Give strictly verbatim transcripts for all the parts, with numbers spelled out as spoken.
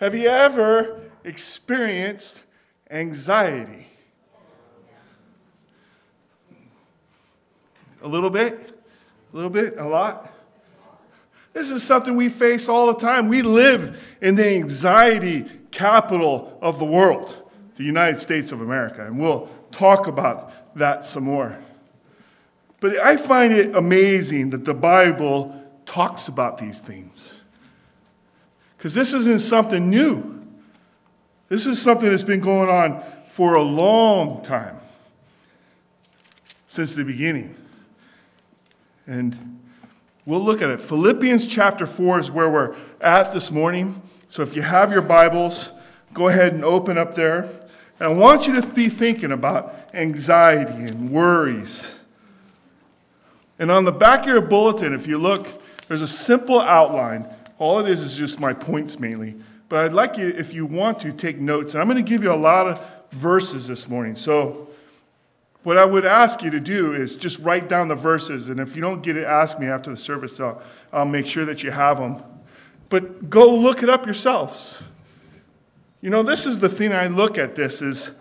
Have you ever experienced anxiety? A little bit? A little bit? A lot? This is something we face all the time. We live in the anxiety capital of the world, the United States of America. And we'll talk about that some more. But I find it amazing that the Bible talks about these things. Because this isn't something new. This is something that's been going on for a long time. Since the beginning. And we'll look at it. Philippians chapter four is where we're at this morning. So if you have your Bibles, go ahead and open up there. And I want you to be thinking about anxiety and worries. And on the back of your bulletin, if you look, there's a simple outline. All it is is just my points mainly. But I'd like you, if you want to, take notes. And I'm going to give you a lot of verses this morning. So what I would ask you to do is just write down the verses. And if you don't get it, ask me after the service. I'll, I'll make sure that you have them. But go look it up yourselves. You know, this is the thing I look at this is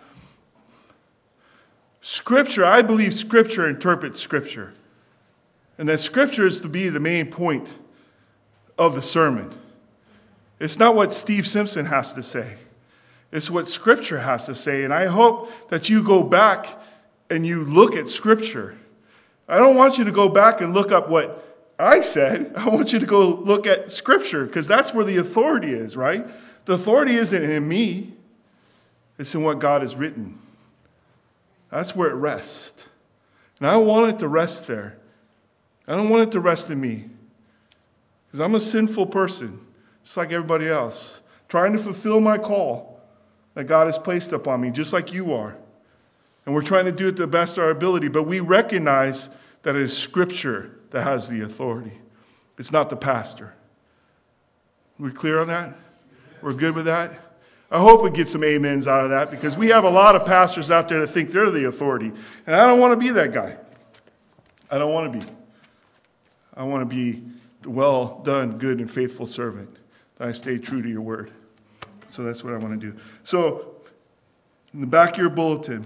Scripture. I believe Scripture interprets Scripture. And that Scripture is to be the main point of the sermon. It's not what Steve Simpson has to say. It's what Scripture has to say. And I hope that you go back and you look at Scripture. I don't want you to go back and look up what I said. I want you to go look at Scripture because that's where the authority is, right? The authority isn't in me. It's in what God has written. That's where it rests. And I want it to rest there. I don't want it to rest in me. Because I'm a sinful person, just like everybody else, trying to fulfill my call that God has placed upon me, just like you are. And we're trying to do it to the best of our ability, but we recognize that it is Scripture that has the authority. It's not the pastor. Are we clear on that? We're good with that? I hope we get some amens out of that, because we have a lot of pastors out there that think they're the authority. And I don't want to be that guy. I don't want to be. I want to be the well done, good, and faithful servant, that I stay true to your word. So that's what I want to do. So, in the back of your bulletin,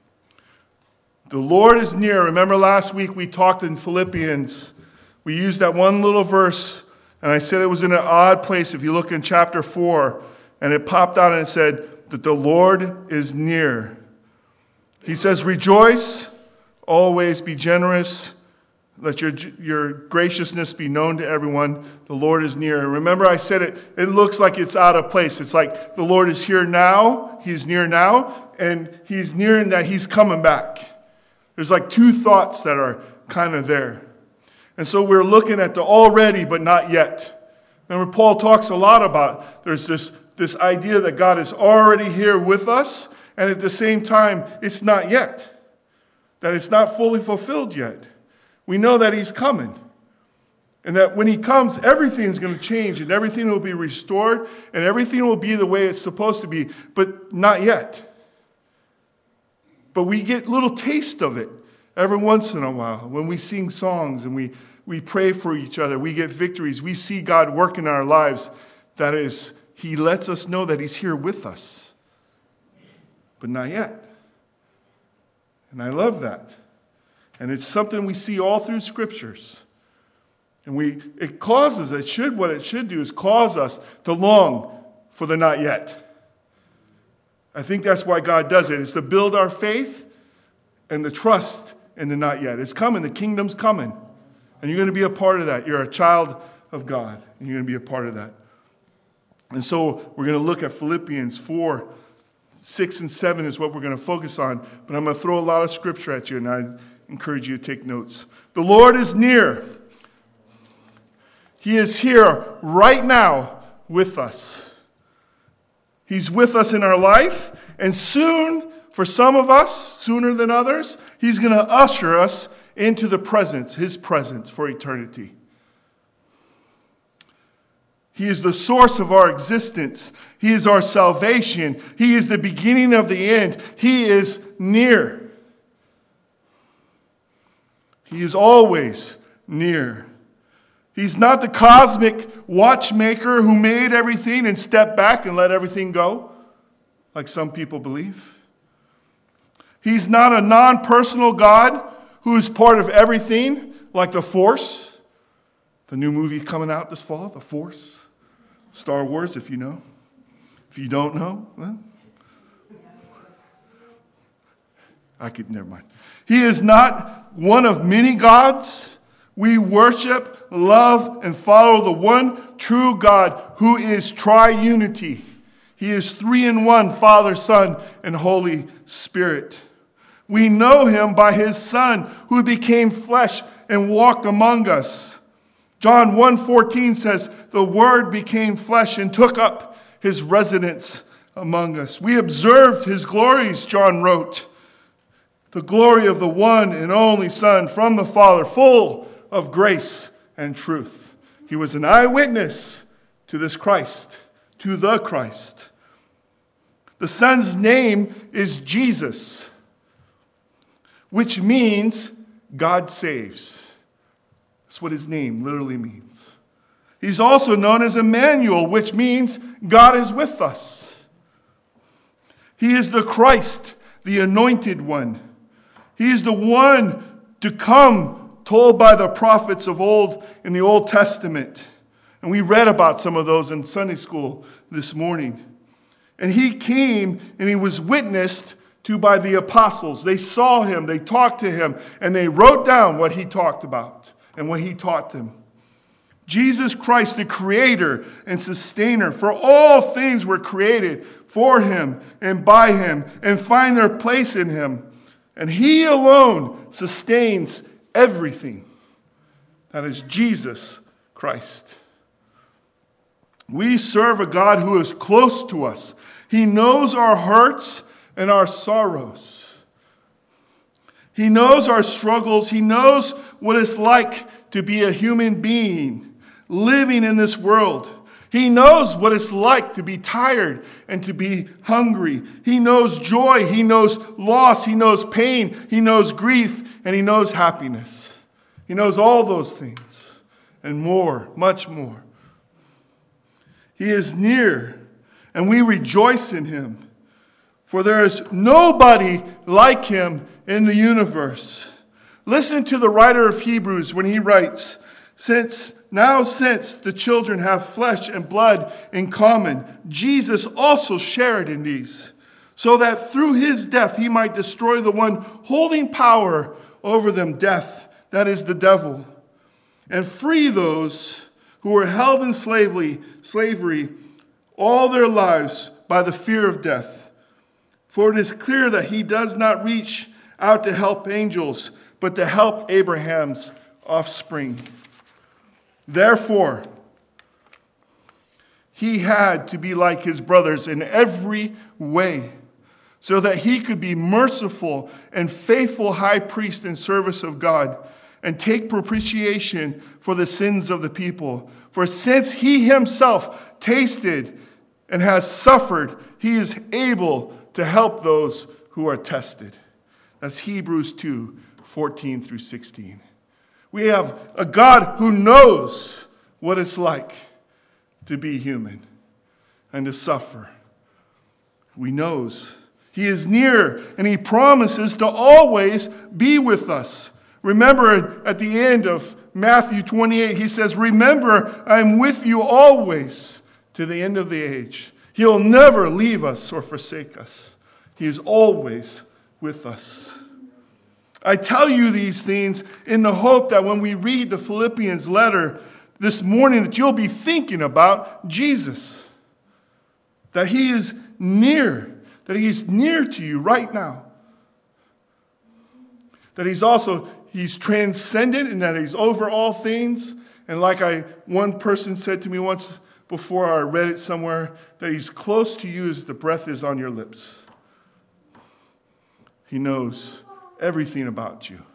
the Lord is near. Remember last week we talked in Philippians. We used that one little verse, and I said it was in an odd place. If you look in chapter four, and it popped out and it said that the Lord is near. He says, rejoice, always be generous. Let your, your graciousness be known to everyone. The Lord is near. And remember I said it, it looks like it's out of place. It's like the Lord is here now. He's near now. And he's near in that he's coming back. There's like two thoughts that are kind of there. And so we're looking at the already but not yet. Remember Paul talks a lot about there's this, this idea that God is already here with us. And at the same time, it's not yet. That it's not fully fulfilled yet. We know that he's coming. And that when he comes, everything's going to change and everything will be restored and everything will be the way it's supposed to be, but not yet. But we get little taste of it every once in a while when we sing songs and we, we pray for each other. We get victories. We see God work in our lives. That is, he lets us know that he's here with us, but not yet. And I love that. And it's something we see all through scriptures. And we it causes, it should, what it should do is cause us to long for the not yet. I think that's why God does it. It's to build our faith and the trust in the not yet. It's coming. The kingdom's coming. And you're going to be a part of that. You're a child of God. And you're going to be a part of that. And so we're going to look at Philippians four, six, and seven is what we're going to focus on. But I'm going to throw a lot of scripture at you, and I encourage you to take notes. The Lord is near. He is here right now with us. He's with us in our life. And soon, for some of us, sooner than others, he's going to usher us into the presence, his presence for eternity. He is the source of our existence. He is our salvation. He is the beginning of the end. He is near. He is always near. He's not the cosmic watchmaker who made everything and stepped back and let everything go, like some people believe. He's not a non-personal God who is part of everything, like the Force. The new movie coming out this fall, The Force. Star Wars, if you know. If you don't know, well, I could, never mind. He is not one of many gods. We worship, love, and follow the one true God who is triunity. He is three in one, Father, Son, and Holy Spirit. We know him by his Son who became flesh and walked among us. John one fourteen says, the Word became flesh and took up his residence among us. We observed his glories, John wrote. The glory of the one and only Son from the Father, full of grace and truth. He was an eyewitness to this Christ, to the Christ. The Son's name is Jesus, which means God saves. That's what his name literally means. He's also known as Emmanuel, which means God is with us. He is the Christ, the anointed one. He is the one to come, told by the prophets of old in the Old Testament. And we read about some of those in Sunday school this morning. And he came and he was witnessed to by the apostles. They saw him, they talked to him, and they wrote down what he talked about and what he taught them. Jesus Christ, the creator and sustainer, for all things were created for him and by him and find their place in him. And he alone sustains everything. That is Jesus Christ. We serve a God who is close to us. He knows our hurts and our sorrows. He knows our struggles. He knows what it's like to be a human being living in this world. He knows what it's like to be tired and to be hungry. He knows joy. He knows loss. He knows pain. He knows grief. And he knows happiness. He knows all those things and more, much more. He is near, and we rejoice in him. For there is nobody like him in the universe. Listen to the writer of Hebrews when he writes, Since now since the children have flesh and blood in common, Jesus also shared in these, so that through his death he might destroy the one holding power over them, death, that is the devil, and free those who were held in slavery, slavery all their lives by the fear of death. For it is clear that he does not reach out to help angels, but to help Abraham's offspring. Therefore, he had to be like his brothers in every way, so that he could be merciful and faithful high priest in service of God, and take propitiation for the sins of the people. For since he himself tasted and has suffered, he is able to help those who are tested. That's Hebrews two, fourteen through sixteen. We have a God who knows what it's like to be human and to suffer. He knows. He is near, and he promises to always be with us. Remember, at the end of Matthew twenty-eight, he says, Remember, I'm with you always to the end of the age. He'll never leave us or forsake us. He is always with us. I tell you these things in the hope that when we read the Philippians letter this morning, that you'll be thinking about Jesus. That he is near, that he's near to you right now. That he's also, he's transcendent and that he's over all things. And like I, one person said to me once before, I read it somewhere, that he's close to you as the breath is on your lips. He knows everything about you.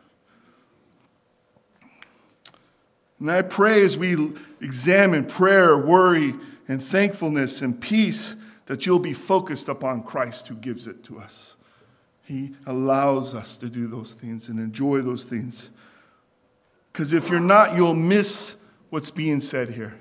And I pray as we examine prayer, worry, and thankfulness and peace, that you'll be focused upon Christ who gives it to us. He allows us to do those things and enjoy those things. Because if you're not, you'll miss what's being said here.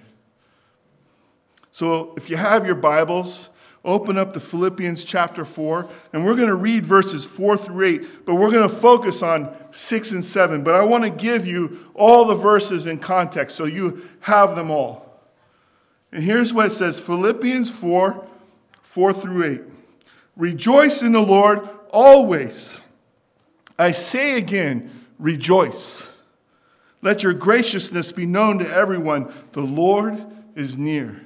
So if you have your Bibles, open up to Philippians chapter four, and we're going to read verses four through eight, but we're going to focus on six and seven. But I want to give you all the verses in context so you have them all. And here's what it says, Philippians four, four through eight. Rejoice in the Lord always. I say again, rejoice. Let your graciousness be known to everyone. The Lord is near.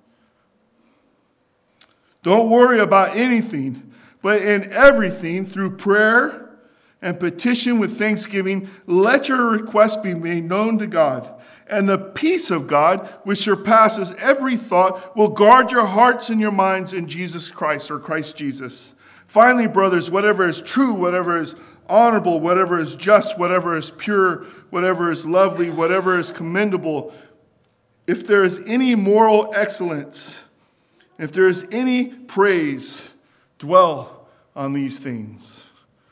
Don't worry about anything, but in everything, through prayer and petition with thanksgiving, let your requests be made known to God. And the peace of God, which surpasses every thought, will guard your hearts and your minds in Jesus Christ, or Christ Jesus. Finally, brothers, whatever is true, whatever is honorable, whatever is just, whatever is pure, whatever is lovely, whatever is commendable, if there is any moral excellence, if there is any praise, dwell on these things.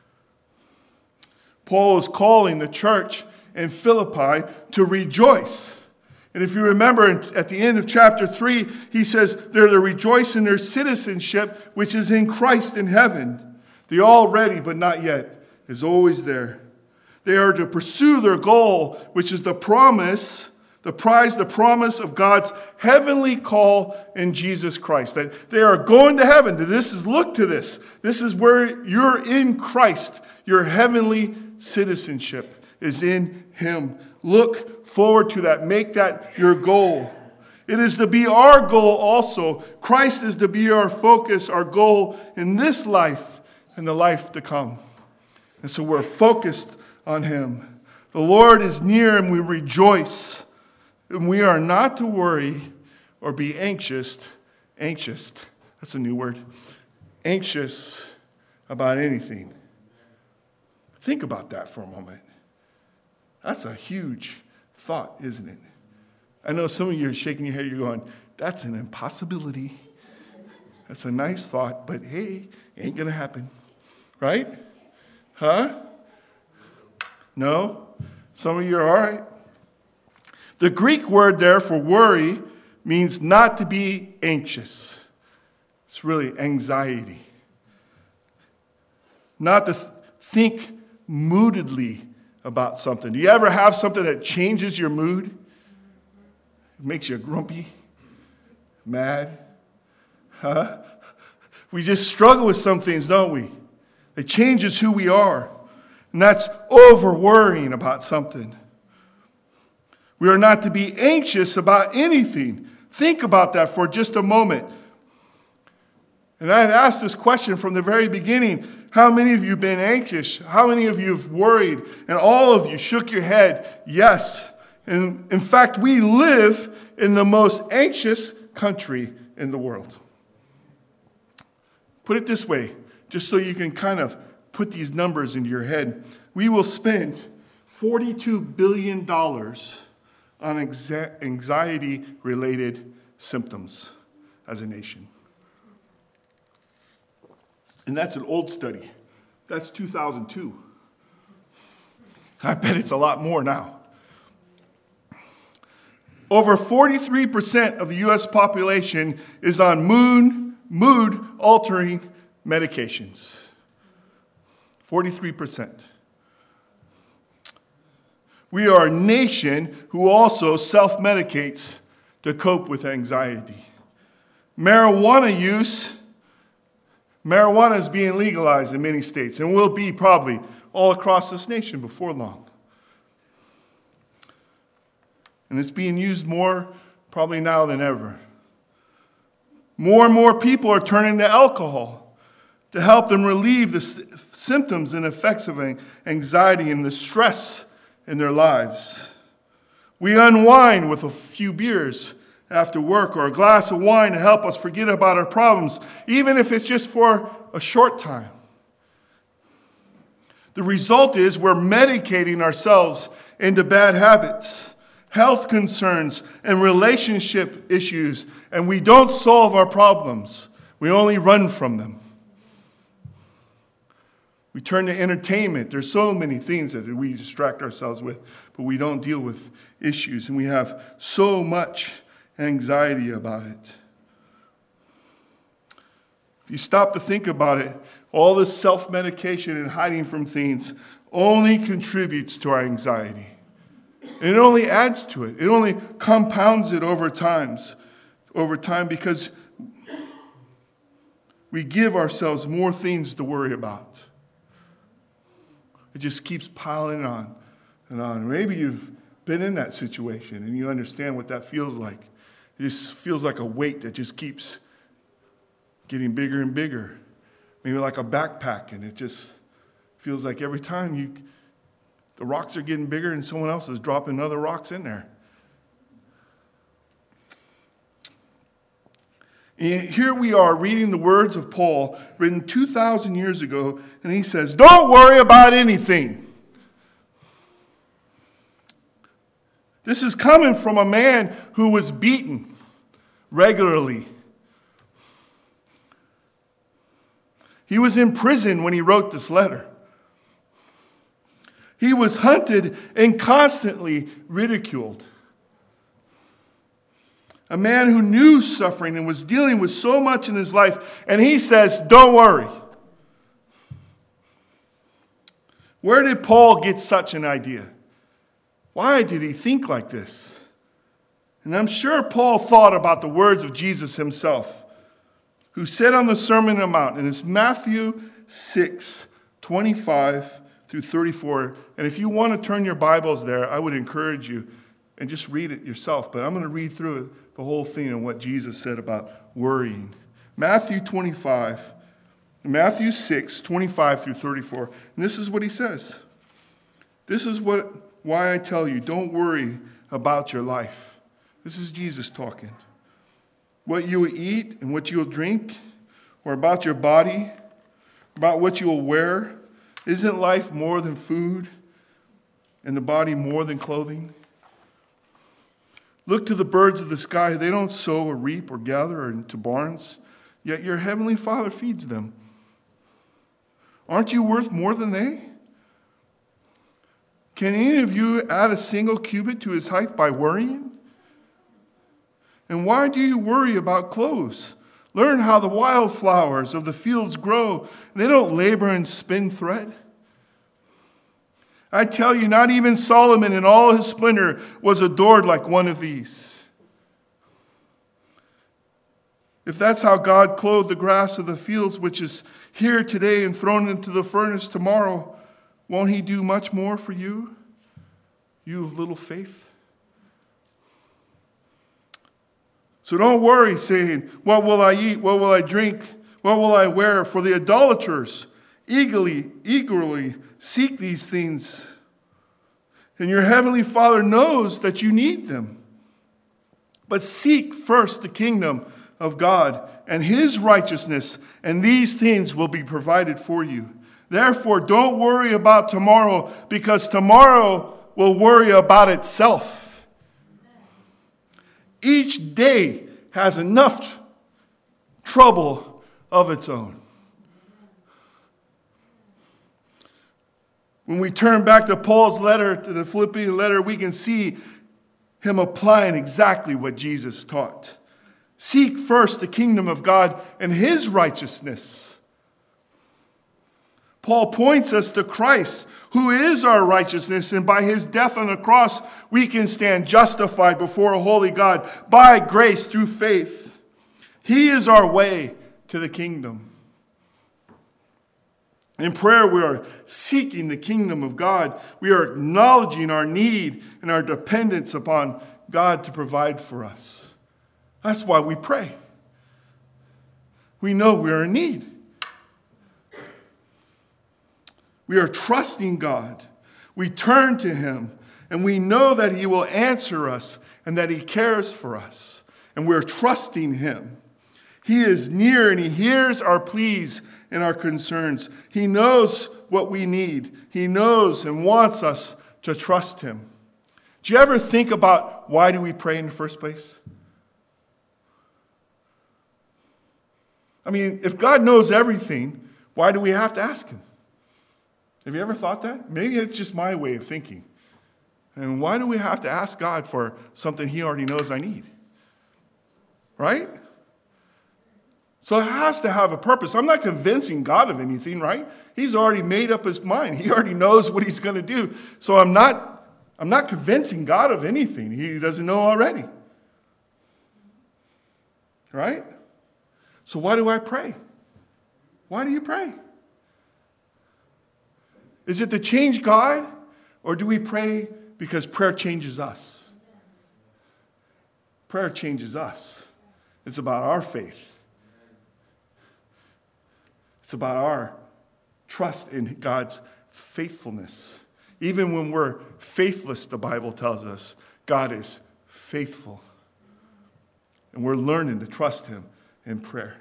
Paul is calling the church in Philippi to rejoice. And if you remember at the end of chapter three, he says they're to rejoice in their citizenship, which is in Christ in heaven. The already but not yet is always there. They are to pursue their goal, which is the promise The prize, the promise of God's heavenly call in Jesus Christ. That they are going to heaven. This is, look to this. This is where you're in Christ. Your heavenly citizenship is in Him. Look forward to that. Make that your goal. It is to be our goal also. Christ is to be our focus, our goal in this life and the life to come. And so we're focused on Him. The Lord is near and we rejoice. And we are not to worry or be anxious, anxious, that's a new word, anxious about anything. Think about that for a moment. That's a huge thought, isn't it? I know some of you are shaking your head, you're going, that's an impossibility. That's a nice thought, but hey, ain't going to happen. Right? Huh? No? Some of you are all right. The Greek word there for worry means not to be anxious. It's really anxiety. Not to th- think moodedly about something. Do you ever have something that changes your mood? It makes you grumpy, mad? Huh? We just struggle with some things, don't we? It changes who we are. And that's over-worrying about something. We are not to be anxious about anything. Think about that for just a moment. And I've asked this question from the very beginning. How many of you have been anxious? How many of you have worried? And all of you shook your head, yes. And in fact, we live in the most anxious country in the world. Put it this way, just so you can kind of put these numbers into your head. We will spend forty-two billion dollars on anxiety-related symptoms as a nation. And that's an old study. That's two thousand two. I bet it's a lot more now. Over forty-three percent of the U S population is on mood, mood-altering medications. forty-three percent. We are a nation who also self-medicates to cope with anxiety. Marijuana use, marijuana is being legalized in many states and will be probably all across this nation before long. And it's being used more probably now than ever. More and more people are turning to alcohol to help them relieve the s- symptoms and effects of anxiety and the stress in their lives. We unwind with a few beers after work or a glass of wine to help us forget about our problems, even if it's just for a short time. The result is we're medicating ourselves into bad habits, health concerns, and relationship issues, and we don't solve our problems. We only run from them. We turn to entertainment. There's so many things that we distract ourselves with, but we don't deal with issues, and we have so much anxiety about it. If you stop to think about it, all this self-medication and hiding from things only contributes to our anxiety. And it only adds to it. It only compounds it over times, over time because we give ourselves more things to worry about. It just keeps piling on and on. Maybe you've been in that situation and you understand what that feels like. It just feels like a weight that just keeps getting bigger and bigger. Maybe like a backpack, and it just feels like every time you, the rocks are getting bigger and someone else is dropping other rocks in there. And here we are reading the words of Paul written two thousand years ago, and he says, don't worry about anything. This is coming from a man who was beaten regularly. He was in prison when he wrote this letter. He was hunted and constantly ridiculed. A man who knew suffering and was dealing with so much in his life, and he says, don't worry. Where did Paul get such an idea? Why did he think like this? And I'm sure Paul thought about the words of Jesus himself, who said on the Sermon on the Mount, and it's Matthew six, twenty-five through thirty-four. And if you want to turn your Bibles there, I would encourage you and just read it yourself. But I'm going to read through the whole thing and what Jesus said about worrying. Matthew twenty-five, Matthew six, twenty-five through thirty-four. And this is what he says. This is what why I tell you, don't worry about your life. This is Jesus talking. What you will eat and what you will drink, or about your body, about what you will wear. Isn't life more than food, and the body more than clothing? Look to the birds of the sky. They don't sow or reap or gather into barns, yet your heavenly Father feeds them. Aren't you worth more than they? Can any of you add a single cubit to his height by worrying? And why do you worry about clothes? Learn how the wildflowers of the fields grow. They don't labor and spin thread. I tell you, not even Solomon in all his splendor was adored like one of these. If that's how God clothed the grass of the fields, which is here today and thrown into the furnace tomorrow, won't he do much more for you, you of little faith? So don't worry, saying, what will I eat? What will I drink? What will I wear? For the idolaters eagerly, eagerly seek these things. And your heavenly Father knows that you need them. But seek first the kingdom of God and his righteousness, and these things will be provided for you. Therefore, don't worry about tomorrow, because tomorrow will worry about itself. Each day has enough trouble of its own. When we turn back to Paul's letter, to the Philippian letter, we can see him applying exactly what Jesus taught. Seek first the kingdom of God and his righteousness. Paul points us to Christ, who is our righteousness, and by his death on the cross, we can stand justified before a holy God by grace through faith. He is our way to the kingdom. In prayer, we are seeking the kingdom of God. We are acknowledging our need and our dependence upon God to provide for us. That's why we pray. We know we are in need. We are trusting God. We turn to him, and we know that he will answer us and that he cares for us. And we're trusting him. He is near and he hears our pleas and our concerns. He knows what we need. He knows and wants us to trust him. Do you ever think about why do we pray in the first place? I mean, if God knows everything, why do we have to ask him? Have you ever thought that? Maybe it's just my way of thinking. And why do we have to ask God for something he already knows I need? Right? So it has to have a purpose. I'm not convincing God of anything, right? He's already made up his mind. He already knows what he's going to do. So I'm not, I'm not convincing God of anything he doesn't know already. Right? So why do I pray? Why do you pray? Is it to change God, or do we pray because prayer changes us? Prayer changes us. It's about our faith. It's about our trust in God's faithfulness. Even when we're faithless, the Bible tells us, God is faithful. And we're learning to trust him in prayer.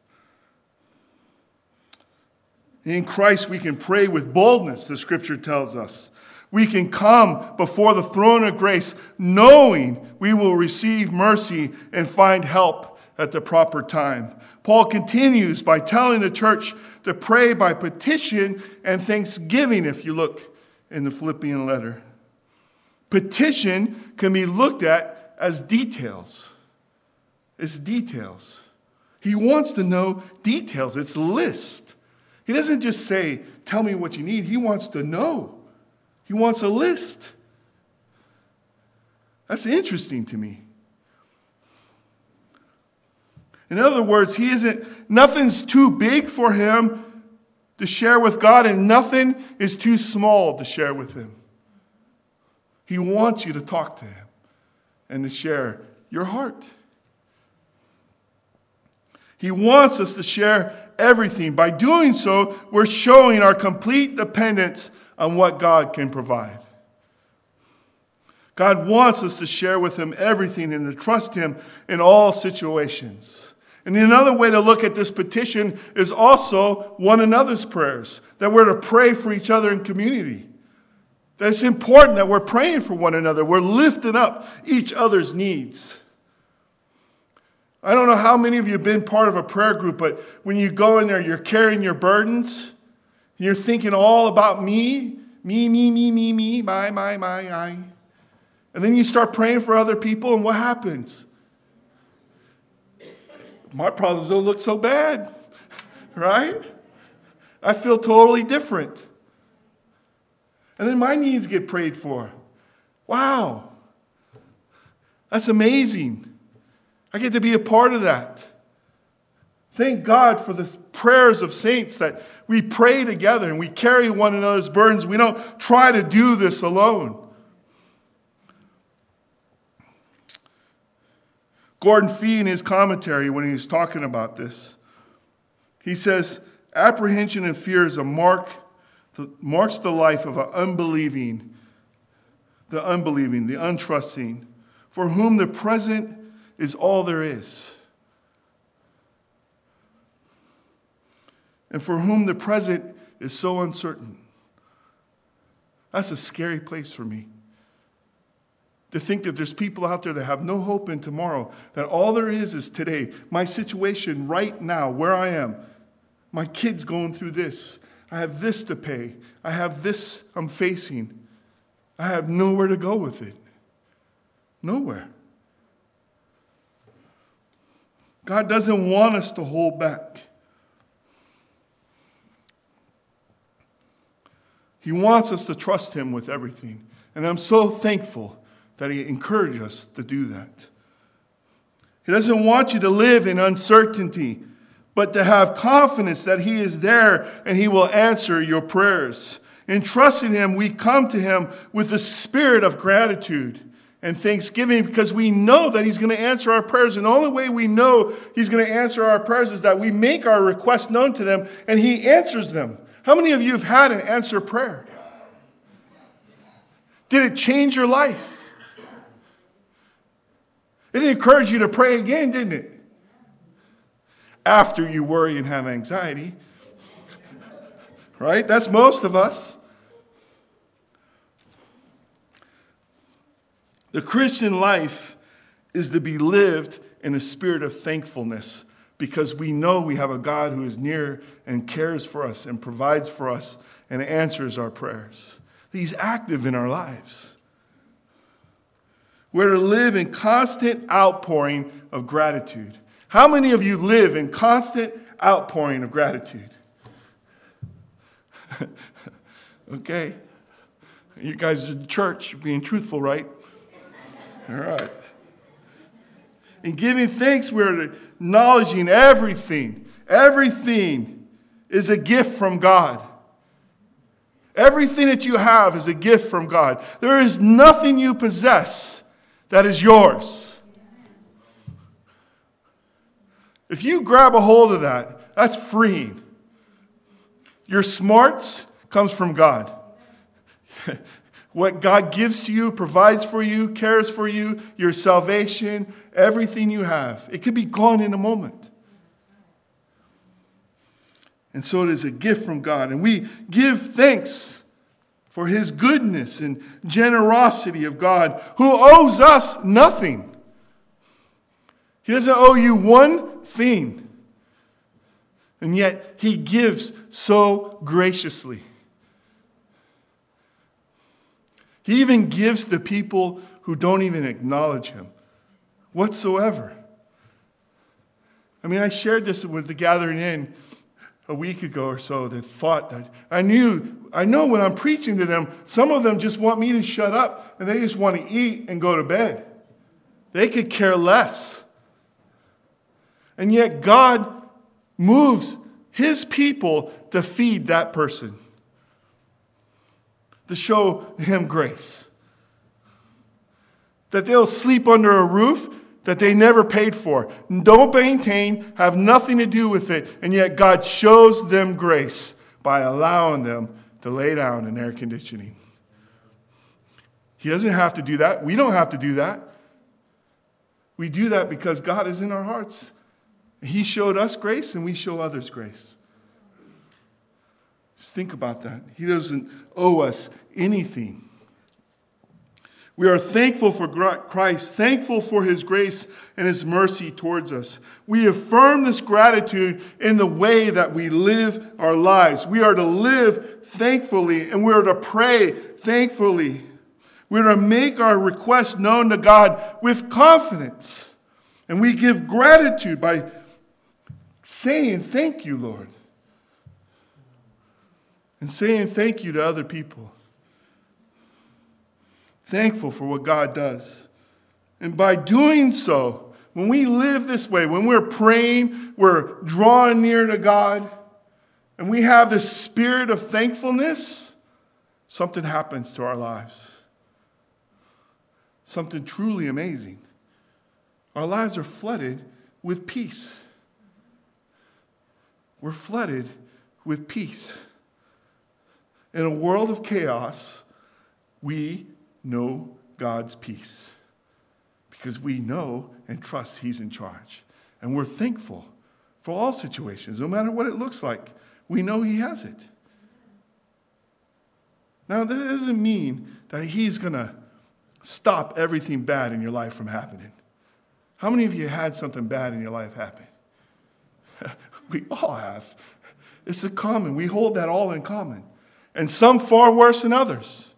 In Christ, we can pray with boldness, the scripture tells us. We can come before the throne of grace knowing we will receive mercy and find help at the proper time. Paul continues by telling the church to pray by petition and thanksgiving, if you look in the Philippian letter. Petition can be looked at as details. It's details. He wants to know details. It's a list. He doesn't just say, tell me what you need. He wants to know. He wants a list. That's interesting to me. In other words, he isn't, nothing's too big for him to share with God, and nothing is too small to share with him. He wants you to talk to him and to share your heart. He wants us to share everything. By doing so, we're showing our complete dependence on what God can provide. God wants us to share with him everything and to trust him in all situations. And another way to look at this petition is also one another's prayers, that we're to pray for each other in community. That it's important that we're praying for one another. We're lifting up each other's needs. I don't know how many of you have been part of a prayer group, but when you go in there, you're carrying your burdens. You're thinking all about me, me, me, me, me, me, my, my, my, I. And then you start praying for other people, and what happens? My problems don't look so bad, right? I feel totally different. And then my needs get prayed for. Wow. That's amazing. I get to be a part of that. Thank God for the prayers of saints that we pray together and we carry one another's burdens. We don't try to do this alone. Gordon Fee, in his commentary, when he's talking about this, he says, apprehension and fear is a mark, the, marks the life of an unbelieving, the unbelieving, the untrusting, for whom the present is all there is. And for whom the present is so uncertain. That's a scary place for me. To think that there's people out there that have no hope in tomorrow, that all there is is today. My situation right now, where I am, my kid's going through this. I have this to pay. I have this I'm facing. I have nowhere to go with it. Nowhere. God doesn't want us to hold back. He wants us to trust him with everything. And I'm so thankful that he encouraged us to do that. He doesn't want you to live in uncertainty, but to have confidence that he is there and he will answer your prayers. In trusting him, we come to him with a spirit of gratitude and thanksgiving because we know that he's going to answer our prayers. And the only way we know he's going to answer our prayers is that we make our requests known to them and he answers them. How many of you have had an answered prayer? Did it change your life? It encouraged you to pray again, didn't it? After you worry and have anxiety. Right? That's most of us. The Christian life is to be lived in a spirit of thankfulness because we know we have a God who is near and cares for us and provides for us and answers our prayers. He's active in our lives. We're to live in constant outpouring of gratitude. How many of you live in constant outpouring of gratitude? Okay. You guys are the church, being truthful, right? All right. In giving thanks, we're acknowledging everything. Everything is a gift from God. Everything that you have is a gift from God. There is nothing you possess that is yours. If you grab a hold of that, that's freeing. Your smarts comes from God. What God gives to you, provides for you, cares for you, your salvation, everything you have, it could be gone in a moment. And so it is a gift from God. And we give thanks for his goodness and generosity of God, who owes us nothing. He doesn't owe you one thing. And yet he gives so graciously. He even gives to people who don't even acknowledge him whatsoever. I mean, I shared this with the Gathering In a week ago or so, that thought that I knew, I know when I'm preaching to them, some of them just want me to shut up and they just want to eat and go to bed. They could care less. And yet God moves his people to feed that person, to show him grace. That they'll sleep under a roof that they never paid for, don't maintain, have nothing to do with it, and yet God shows them grace by allowing them to lay down in air conditioning. He doesn't have to do that. We don't have to do that. We do that because God is in our hearts. He showed us grace, and we show others grace. Just think about that. He doesn't owe us anything. We are thankful for Christ, thankful for his grace and his mercy towards us. We affirm this gratitude in the way that we live our lives. We are to live thankfully, and we are to pray thankfully. We are to make our requests known to God with confidence. And we give gratitude by saying, "Thank you, Lord." And saying thank you to other people. Thankful for what God does. And by doing so, when we live this way, when we're praying, we're drawing near to God, and we have this spirit of thankfulness, something happens to our lives. Something truly amazing. Our lives are flooded with peace. We're flooded with peace. In a world of chaos, we know God's peace because we know and trust he's in charge. And we're thankful for all situations, no matter what it looks like. We know he has it. Now, that doesn't mean that he's going to stop everything bad in your life from happening. How many of you had something bad in your life happen? We all have. It's a common. We hold that all in common. And some far worse than others.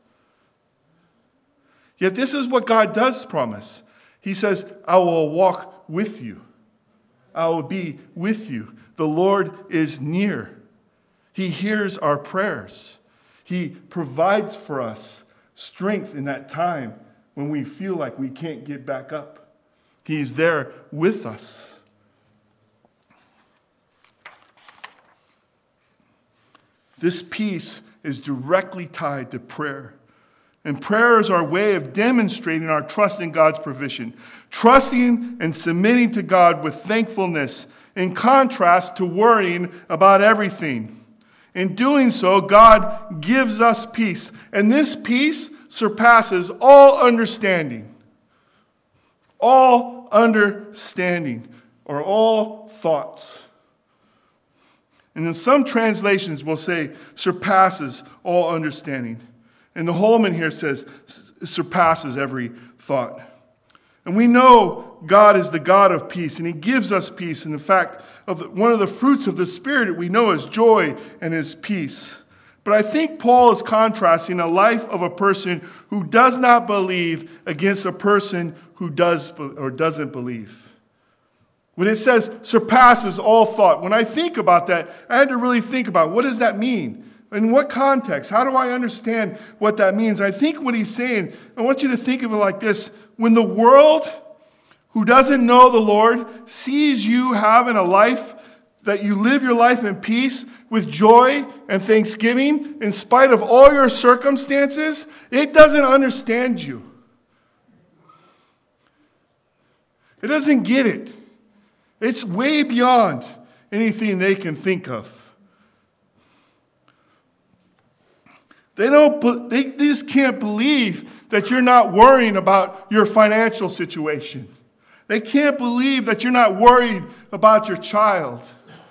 Yet this is what God does promise. He says, "I will walk with you. I will be with you." The Lord is near. He hears our prayers. He provides for us strength in that time when we feel like we can't get back up. He's there with us. This peace is directly tied to prayer. And prayer is our way of demonstrating our trust in God's provision. Trusting and submitting to God with thankfulness, in contrast to worrying about everything. In doing so, God gives us peace. And this peace surpasses all understanding. All understanding, or all thoughts. And in some translations will say, surpasses all understanding. And the Holman here says, surpasses every thought. And And we know God is the God of peace, and he gives us peace. And in fact, of the, one of the fruits of the Spirit we know is joy and is peace. But I think Paul is contrasting a life of a person who does not believe against a person who does or doesn't believe. When it says surpasses all thought, when I think about that, I had to really think about what does that mean? In what context? How do I understand what that means? I think what he's saying, I want you to think of it like this. When the world who doesn't know the Lord sees you having a life that you live your life in peace with joy and thanksgiving in spite of all your circumstances, it doesn't understand you. It doesn't get it. It's way beyond anything they can think of. They don't. They just can't believe that you're not worrying about your financial situation. They can't believe that you're not worried about your child.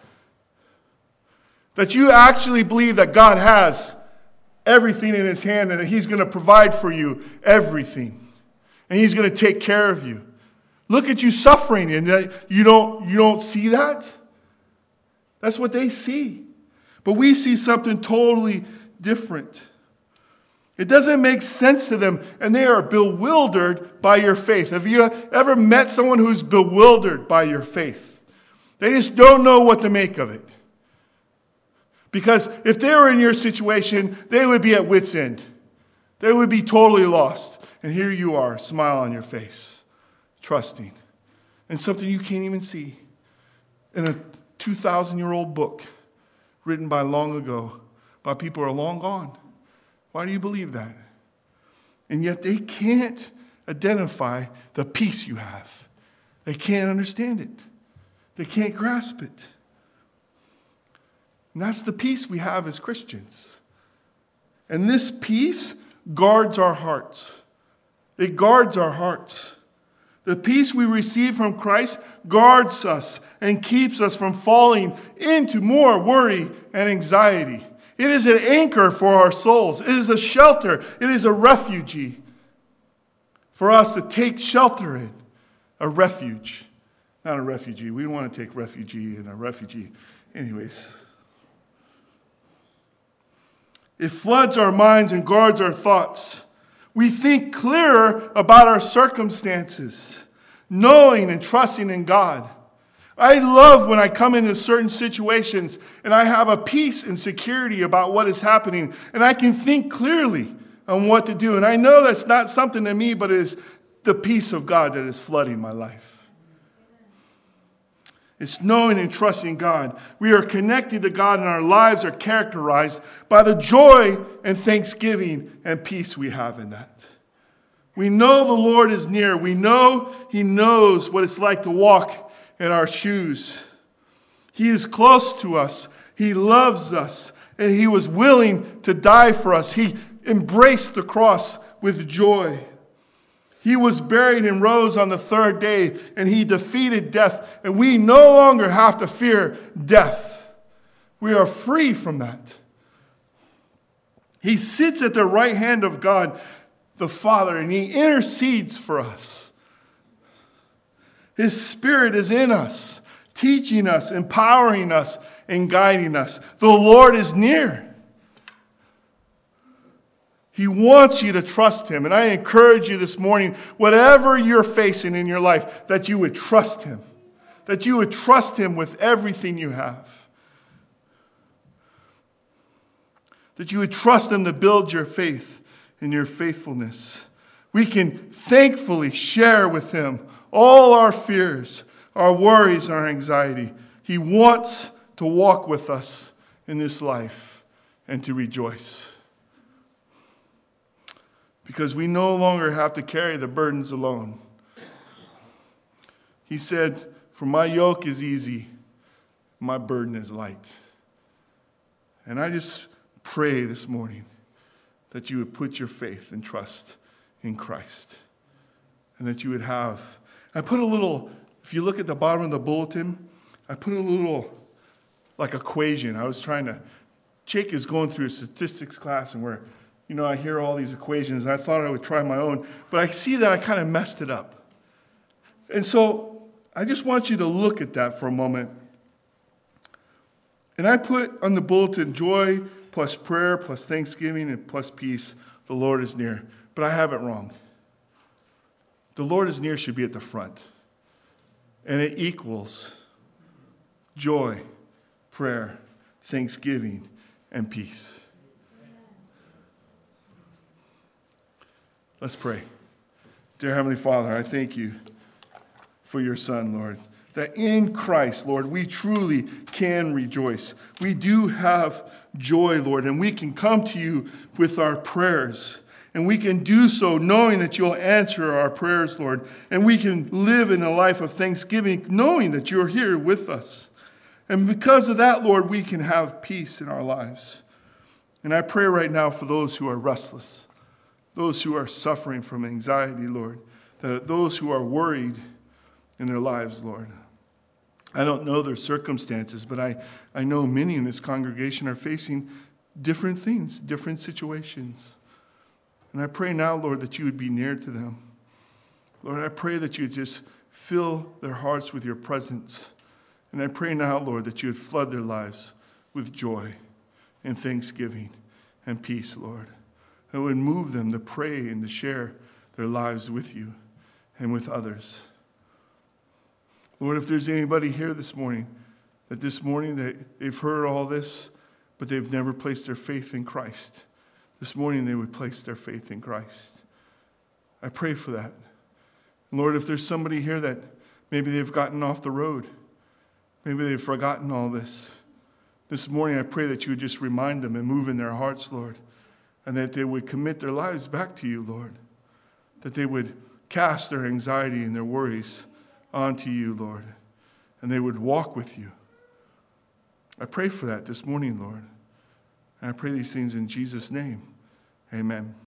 That you actually believe that God has everything in his hand and that he's going to provide for you everything. And he's going to take care of you. Look at you suffering and you don't, you don't see that? That's what they see. But we see something totally different. It doesn't make sense to them, and they are bewildered by your faith. Have you ever met someone who's bewildered by your faith? They just don't know what to make of it. Because if they were in your situation, they would be at wit's end. They would be totally lost. And here you are, smile on your face, trusting in something you can't even see. In a two thousand year old book written by long ago, by people who are long gone. Why do you believe that? And yet they can't identify the peace you have. They can't understand it. They can't grasp it. And that's the peace we have as Christians. And this peace guards our hearts. It guards our hearts. The peace we receive from Christ guards us and keeps us from falling into more worry and anxiety. It is an anchor for our souls. It is a shelter. It is a refuge for us to take shelter in. A refuge. Not a refugee. We don't want to take refugee in a refugee. Anyways. It floods our minds and guards our thoughts. We think clearer about our circumstances, knowing and trusting in God. I love when I come into certain situations and I have a peace and security about what is happening, and I can think clearly on what to do. And I know that's not something to me, but it is the peace of God that is flooding my life. It's knowing and trusting God. We are connected to God, and our lives are characterized by the joy and thanksgiving and peace we have in that. We know the Lord is near. We know he knows what it's like to walk in our shoes. He is close to us. He loves us. And he was willing to die for us. He embraced the cross with joy. He was buried and rose on the third day, and he defeated death. And we no longer have to fear death. We are free from that. He sits at the right hand of God, the Father, and he intercedes for us. His Spirit is in us, teaching us, empowering us, and guiding us. The Lord is near. He wants you to trust him. And I encourage you this morning, whatever you're facing in your life, that you would trust him. That you would trust him with everything you have. That you would trust him to build your faith and your faithfulness. We can thankfully share with him all our fears, our worries, our anxiety. He wants to walk with us in this life and to rejoice. Because we no longer have to carry the burdens alone. He said, "For my yoke is easy, my burden is light." And I just pray this morning that you would put your faith and trust in Christ. And that you would have I put a little, if you look at the bottom of the bulletin, I put a little, like, equation. I was trying to, Jake is going through a statistics class, and where, you know, I hear all these equations, and I thought I would try my own, but I see that I kind of messed it up. And so I just want you to look at that for a moment. And I put on the bulletin joy plus prayer plus thanksgiving and plus peace. The Lord is near. But I have it wrong. The Lord is near should be at the front. And it equals joy, prayer, thanksgiving, and peace. Let's pray. Dear Heavenly Father, I thank you for your Son, Lord, that in Christ, Lord, we truly can rejoice. We do have joy, Lord, and we can come to you with our prayers. And we can do so knowing that you'll answer our prayers, Lord. And we can live in a life of thanksgiving knowing that you're here with us. And because of that, Lord, we can have peace in our lives. And I pray right now for those who are restless, those who are suffering from anxiety, Lord, that those who are worried in their lives, Lord. I don't know their circumstances, but I, I know many in this congregation are facing different things, different situations. And I pray now, Lord, that you would be near to them. Lord, I pray that you would just fill their hearts with your presence. And I pray now, Lord, that you would flood their lives with joy and thanksgiving and peace, Lord. That would move them to pray and to share their lives with you and with others. Lord, if there's anybody here this morning, that this morning that they've heard all this, but they've never placed their faith in Christ, this morning they would place their faith in Christ. I pray for that. And Lord, if there's somebody here that maybe they've gotten off the road, maybe they've forgotten all this, this morning I pray that you would just remind them and move in their hearts, Lord, and that they would commit their lives back to you, Lord, that they would cast their anxiety and their worries onto you, Lord, and they would walk with you. I pray for that this morning, Lord. And I pray these things in Jesus' name. Amen.